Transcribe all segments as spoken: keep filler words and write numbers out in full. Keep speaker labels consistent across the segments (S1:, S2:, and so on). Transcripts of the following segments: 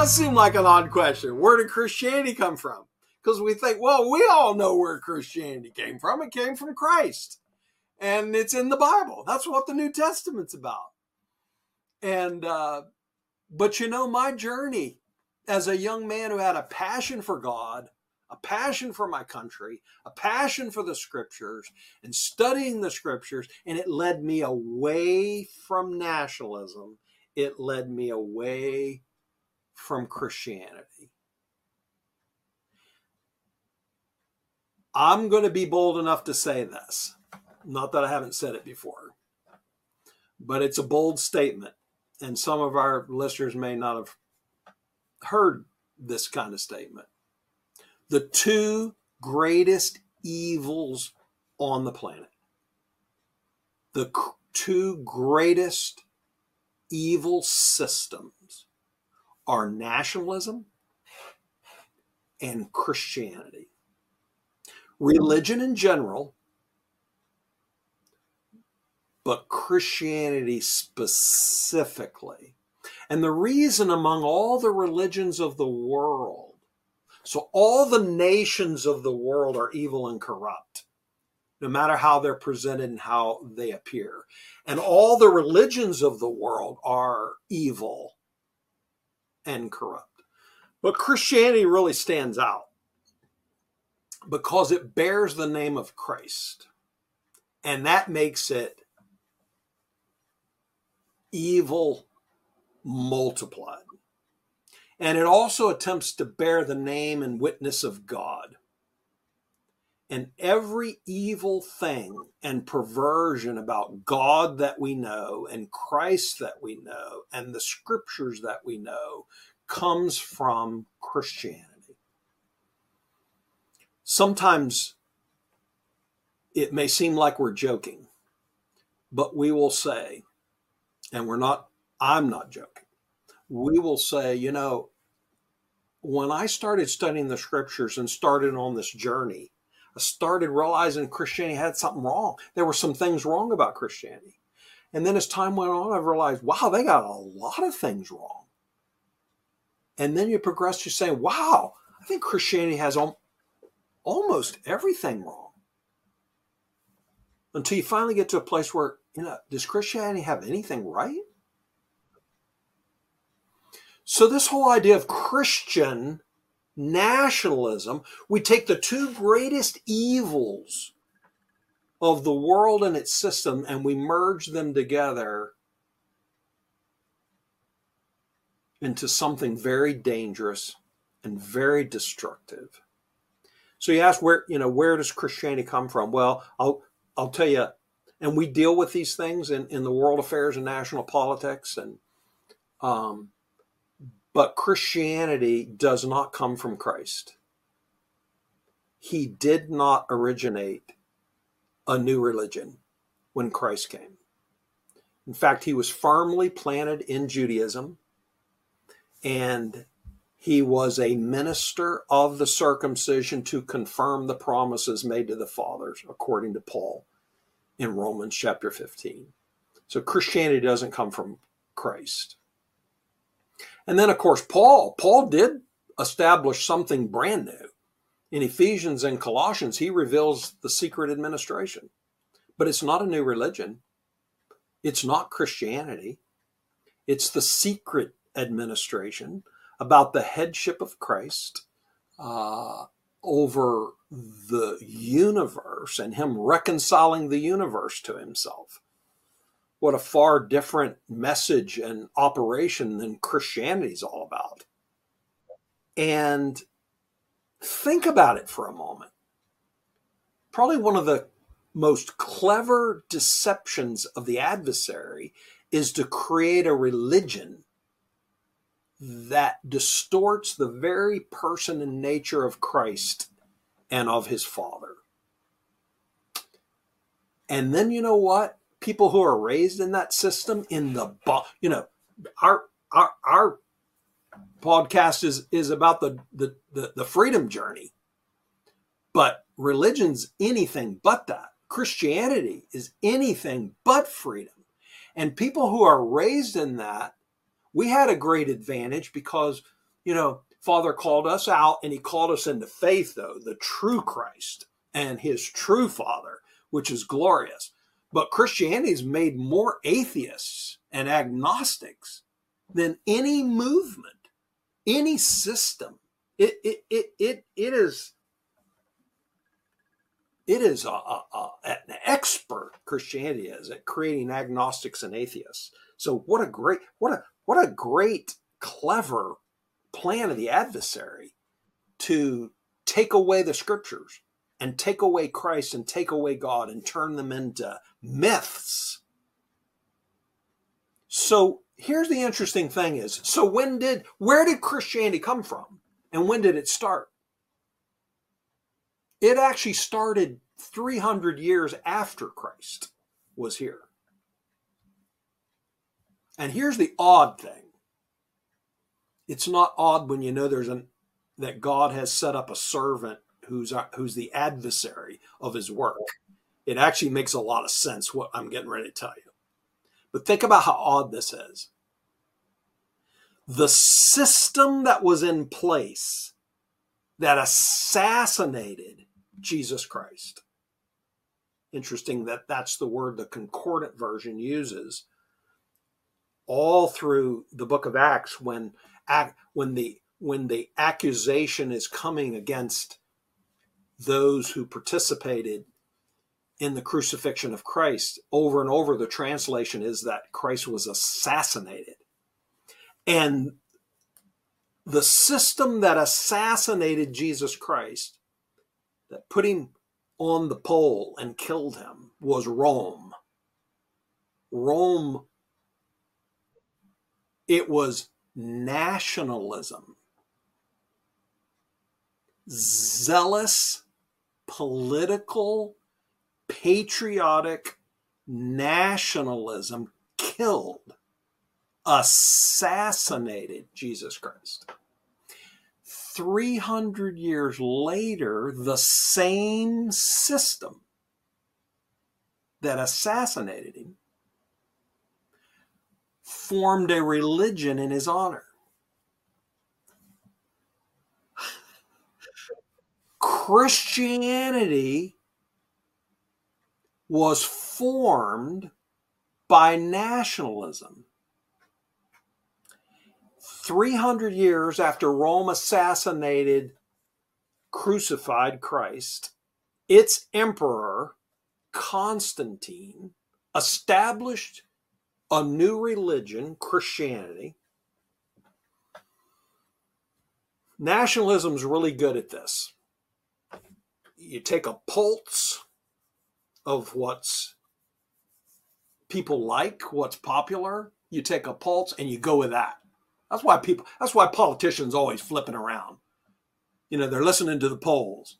S1: does seem like an odd question. Where did Christianity come from? Because we think, well, we all know where Christianity came from. It came from Christ. And it's in the Bible. That's what the New Testament's about. And, uh, but you know, my journey as a young man who had a passion for God, a passion for my country, a passion for the scriptures and studying the scriptures, and it led me away from nationalism. It led me away from Christianity. I'm going to be bold enough to say this. Not that I haven't said it before, but it's a bold statement. And some of our listeners may not have heard this kind of statement. The two greatest evils on the planet, the two greatest evil systems are nationalism and Christianity. Religion in general, but Christianity specifically. And the reason among all the religions of the world, so all the nations of the world are evil and corrupt, no matter how they're presented and how they appear. And all the religions of the world are evil and corrupt. But Christianity really stands out because it bears the name of Christ. And that makes it evil multiplied. And it also attempts to bear the name and witness of God. And every evil thing and perversion about God that we know and Christ that we know and the scriptures that we know comes from Christianity. Sometimes it may seem like we're joking, but we will say, and we're not, I'm not joking, we will say, you know, when I started studying the scriptures and started on this journey, I started realizing Christianity had something wrong. There were some things wrong about Christianity. And then as time went on, I realized, wow, they got a lot of things wrong. And then you progress to saying, wow, I think Christianity has al- almost everything wrong. Until you finally get to a place where, you know, does Christianity have anything right? So this whole idea of Christian nationalism, we take the two greatest evils of the world and its system and we merge them together into something very dangerous and very destructive. So you ask, where, you know, where does Christianity come from? Well, I'll I'll tell you, and we deal with these things in, in the world affairs and national politics, and um, but Christianity does not come from Christ. He did not originate a new religion when Christ came. In fact, he was firmly planted in Judaism, and he was a minister of the circumcision to confirm the promises made to the fathers, according to Paul in Romans chapter fifteen. So Christianity doesn't come from Christ. And then, of course, Paul, Paul did establish something brand new. In Ephesians and Colossians, he reveals the secret administration. But it's not a new religion. It's not Christianity. It's the secret administration about the headship of Christ uh, over the universe and him reconciling the universe to himself. What a far different message and operation than Christianity is all about. And think about it for a moment. Probably one of the most clever deceptions of the adversary is to create a religion that distorts the very person and nature of Christ and of his Father. And then, you know what? People who are raised in that system, in the, you know, our our our podcast is is about the the the, the freedom journey, but religion's anything but that. Christianity is anything but freedom, and people who are raised in that, we had a great advantage because You know, Father called us out, and he called us into faith, though, the true Christ and his true Father, which is glorious. But Christianity's made more atheists and agnostics than any movement, any system. It it it it, it is it is a, a, a, an expert, Christianity is, at creating agnostics and atheists. So what a great what a what a great clever plan of the adversary to take away the scriptures and take away Christ and take away God and turn them into myths. So here's the interesting thing is, so when did, where did Christianity come from? And when did it start? It actually started three hundred years after Christ was here. And here's the odd thing. It's not odd when you know there's an, that God has set up a servant who's who's the adversary of his work. It actually makes a lot of sense what I'm getting ready to tell you. But think about how odd this is. The system that was in place that assassinated Jesus Christ. Interesting that that's the word the Concordant version uses all through the book of Acts when when the when the accusation is coming against those who participated in the crucifixion of Christ. Over and over, the translation is that Christ was assassinated. And the system that assassinated Jesus Christ, that put him on the pole and killed him, was Rome. Rome, it was nationalism. Zealous, political, patriotic nationalism killed, assassinated Jesus Christ. three hundred years later, the same system that assassinated him formed a religion in his honor. Christianity was formed by nationalism. three hundred years after Rome assassinated, crucified Christ, its emperor, Constantine, established a new religion, Christianity. Nationalism's really good at this. You take a pulse of what's people like, what's popular. You take a pulse and you go with that. That's why people, that's why politicians always flipping around. You know, they're listening to the polls.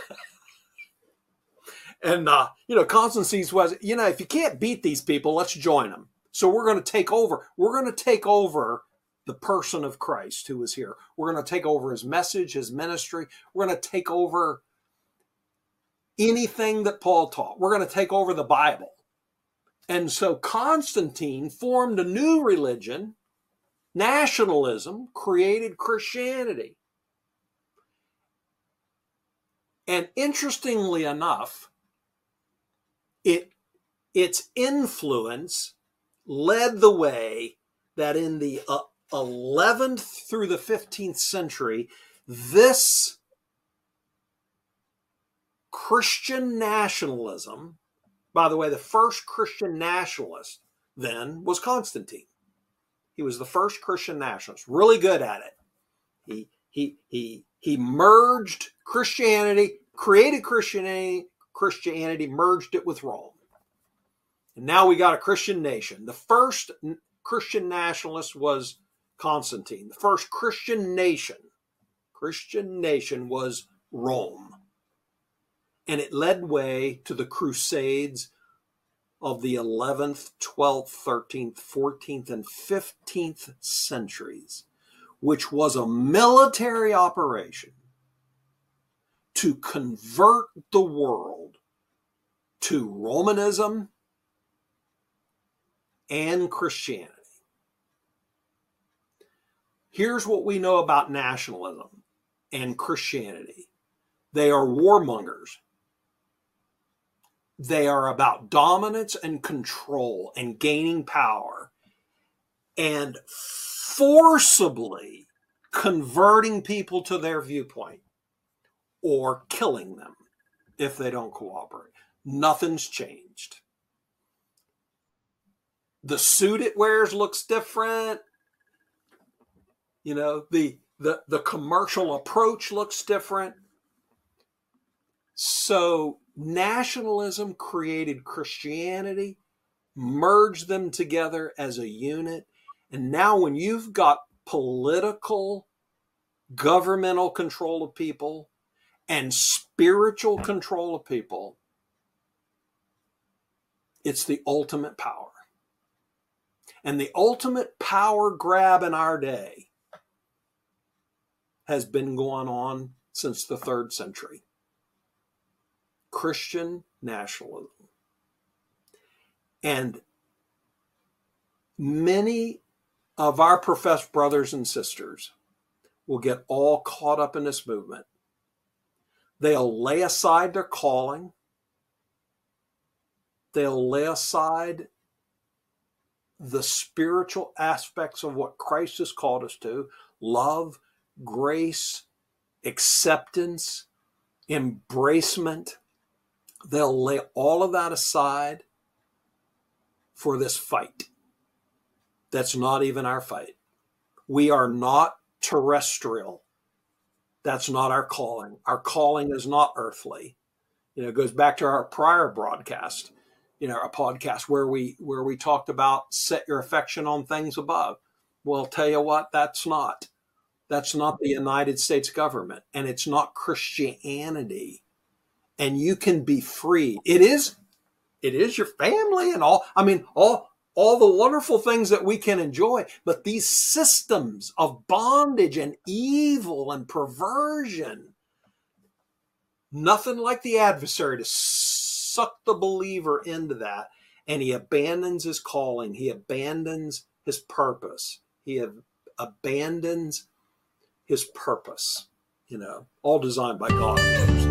S1: and, uh, you know, Constantine was, you know, if you can't beat these people, let's join them. So we're going to take over. We're going to take over the person of Christ who is here. We're going to take over his message, his ministry. We're going to take over anything that Paul taught. We're going to take over the Bible. And so Constantine formed a new religion. Nationalism created Christianity. And interestingly enough, it, its influence led the way that in the uh, eleventh through the fifteenth century, this Christian nationalism, by the way, the first Christian nationalist then was Constantine. He was the first Christian nationalist, really good at it. He he he he merged Christianity, created Christianity, Christianity, merged it with Rome. And now we got a Christian nation. The first Christian nationalist was Constantine. The first Christian nation, Christian nation was Rome. And it led way to the Crusades of the eleventh, twelfth, thirteenth, fourteenth, and fifteenth centuries, which was a military operation to convert the world to Romanism and Christianity. Here's what we know about nationalism and Christianity. They are warmongers. They are about dominance and control and gaining power and forcibly converting people to their viewpoint or killing them if they don't cooperate. Nothing's changed. The suit it wears looks different. You know, the the the commercial approach looks different. So nationalism created Christianity, merged them together as a unit. And now when you've got political, governmental control of people and spiritual control of people, it's the ultimate power. And the ultimate power grab in our day has been going on since the third century. Christian nationalism. And many of our professed brothers and sisters will get all caught up in this movement. They'll lay aside their calling. They'll lay aside the spiritual aspects of what Christ has called us to: love, grace, acceptance, embracement. They'll lay all of that aside for this fight. That's not even our fight. We are not terrestrial. That's not our calling. Our calling is not earthly. You know, it goes back to our prior broadcast, you know, a podcast where we where we talked about set your affection on things above. Well, tell you what, that's not. That's not the United States government, and it's not Christianity. And you can be free. It is, it is your family and all. I mean, all all the wonderful things that we can enjoy. But these systems of bondage and evil and perversion, nothing like the adversary to suck the believer into that. And he abandons his calling. He abandons his purpose. He ab- abandons his purpose, you know, all designed by God.